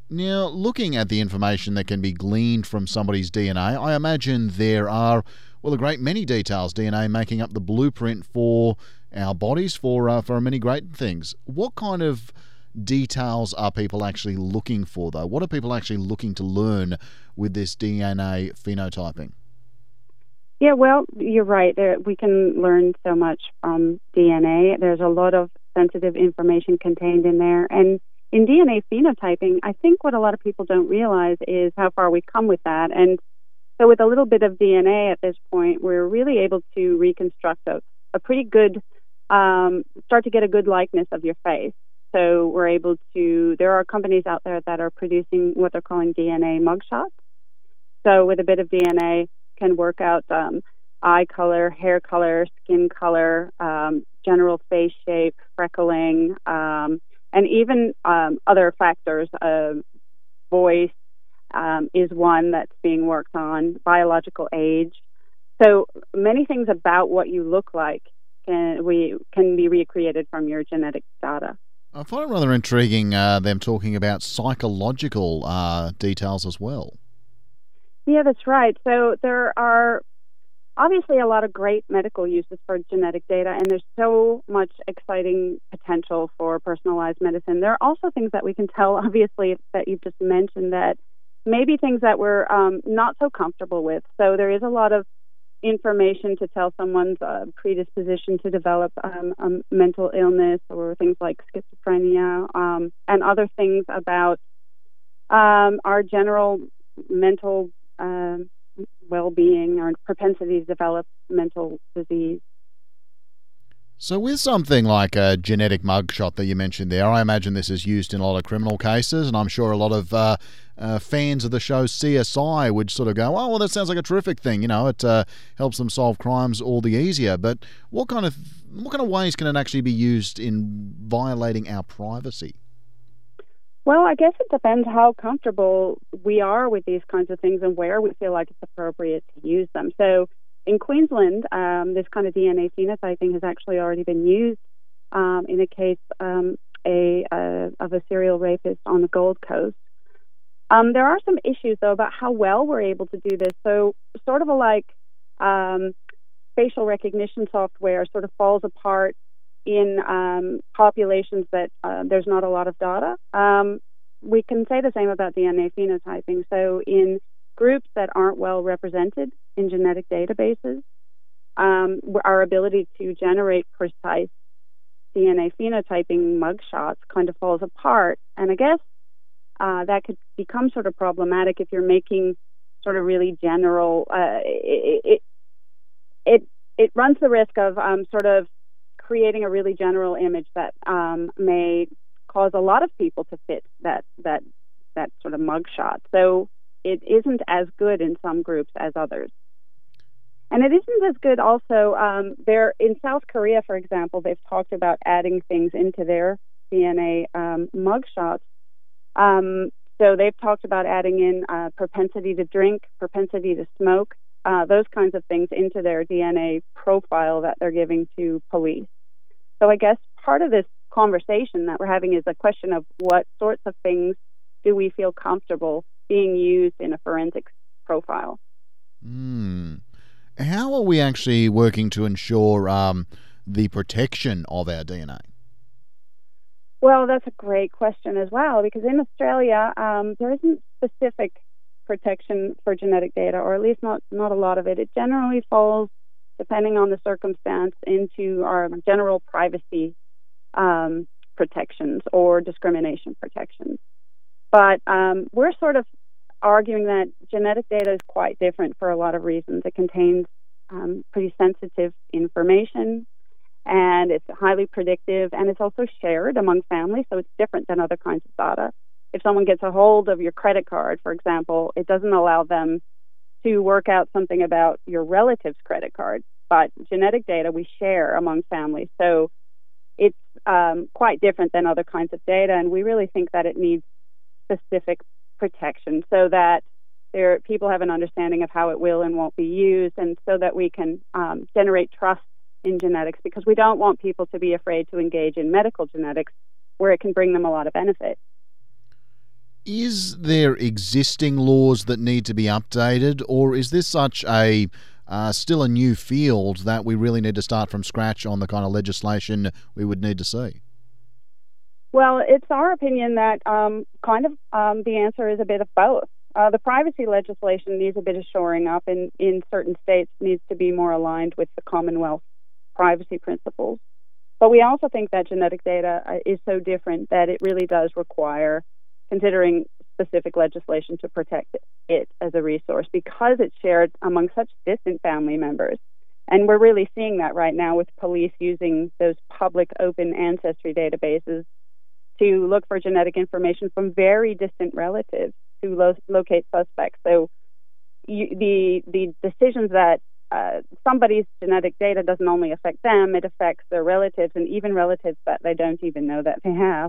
Now, looking at the information that can be gleaned from somebody's DNA, I imagine there are, well, a great many details, DNA making up the blueprint for our bodies for many great things. What kind of details are people actually looking for, though? What are people actually looking to learn with this DNA phenotyping? Yeah, well, you're right. We can learn so much from DNA. There's a lot of sensitive information contained in there. And in DNA phenotyping, I think what a lot of people don't realize is how far we've come with that. And so with a little bit of DNA at this point, we're really able to reconstruct a pretty good, start to get a good likeness of your face. So we're able to, there are companies out there that are producing what they're calling DNA mugshots. So with a bit of DNA, can work out eye color, hair color, skin color, general face shape, freckling, and even other factors. Voice is one that's being worked on, biological age. So many things about what you look like can be recreated from your genetic data. I find it rather intriguing them talking about psychological details as well. Yeah, that's right. So there are obviously a lot of great medical uses for genetic data, and there's so much exciting potential for personalized medicine. There are also things that we can tell, obviously, that you've just mentioned, that maybe things that we're not so comfortable with. So there is a lot of information to tell someone's predisposition to develop a mental illness or things like schizophrenia, and other things about our general mental well-being or propensity to develop mental disease. So with something like a genetic mugshot that you mentioned there, I imagine this is used in a lot of criminal cases, and I'm sure a lot of fans of the show CSI would sort of go, oh, well, that sounds like a terrific thing. You know, it helps them solve crimes all the easier. But what kind of ways can it actually be used in violating our privacy? Well, I guess it depends how comfortable we are with these kinds of things and where we feel like it's appropriate to use them. So in Queensland, this kind of DNA phenotyping has actually already been used in a case of a serial rapist on the Gold Coast. There are some issues, though, about how well we're able to do this. So sort of like facial recognition software sort of falls apart in populations that there's not a lot of data. We can say the same about DNA phenotyping. So in groups that aren't well represented in genetic databases, our ability to generate precise DNA phenotyping mugshots kind of falls apart. And I guess that could become sort of problematic if you're making sort of really general. It runs the risk of sort of creating a really general image that may cause a lot of people to fit that sort of mugshot. So it isn't as good in some groups as others. And it isn't as good also there in South Korea, for example, they've talked about adding things into their DNA mugshots. So they've talked about adding in propensity to drink, propensity to smoke, those kinds of things into their DNA profile that they're giving to police. So I guess part of this conversation that we're having is a question of what sorts of things do we feel comfortable being used in a forensic profile. How are we actually working to ensure the protection of our DNA? Well, that's a great question as well, because in Australia, there isn't specific protection for genetic data, or at least not a lot of it. It generally falls, depending on the circumstance, into our general privacy protections or discrimination protections. But we're sort of arguing that genetic data is quite different for a lot of reasons. It contains pretty sensitive information, and it's highly predictive, and it's also shared among families, so it's different than other kinds of data. If someone gets a hold of your credit card, for example, it doesn't allow them to work out something about your relative's credit card, but genetic data we share among families. So it's quite different than other kinds of data, and we really think that it needs specific protection so that people have an understanding of how it will and won't be used, and so that we can generate trust in genetics, because we don't want people to be afraid to engage in medical genetics where it can bring them a lot of benefit. Is there existing laws that need to be updated, or is this such a still a new field that we really need to start from scratch on the kind of legislation we would need to see? Well, it's our opinion that the answer is a bit of both. The privacy legislation needs a bit of shoring up, and in certain states needs to be more aligned with the Commonwealth privacy principles. But we also think that genetic data is so different that it really does require considering specific legislation to protect it as a resource because it's shared among such distant family members. And we're really seeing that right now with police using those public open ancestry databases to look for genetic information from very distant relatives to locate suspects. So the decisions that somebody's genetic data doesn't only affect them, it affects their relatives and even relatives that they don't even know that they have.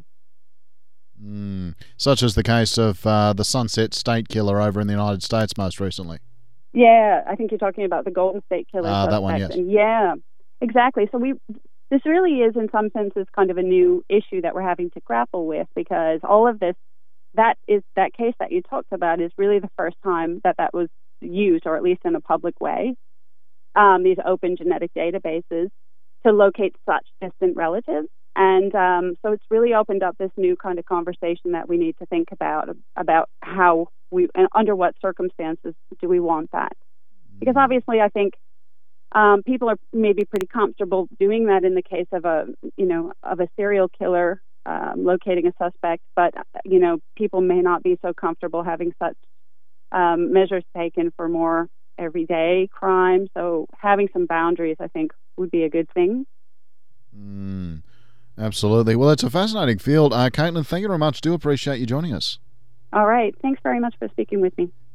Such as the case of the Sunset State killer over in the United States most recently. Yeah, I think you're talking about the Golden State killer. That one, yes. And yeah, exactly. So this really is, in some senses, kind of a new issue that we're having to grapple with because all of this, that case that you talked about is really the first time that was used, or at least in a public way, these open genetic databases to locate such distant relatives. And so it's really opened up this new kind of conversation that we need to think about how and under what circumstances do we want that? Because obviously I think people are maybe pretty comfortable doing that in the case of a serial killer locating a suspect, but people may not be so comfortable having such measures taken for more everyday crime. So having some boundaries, I think, would be a good thing. Absolutely. Well, it's a fascinating field. Caitlin, thank you very much. Do appreciate you joining us. All right. Thanks very much for speaking with me.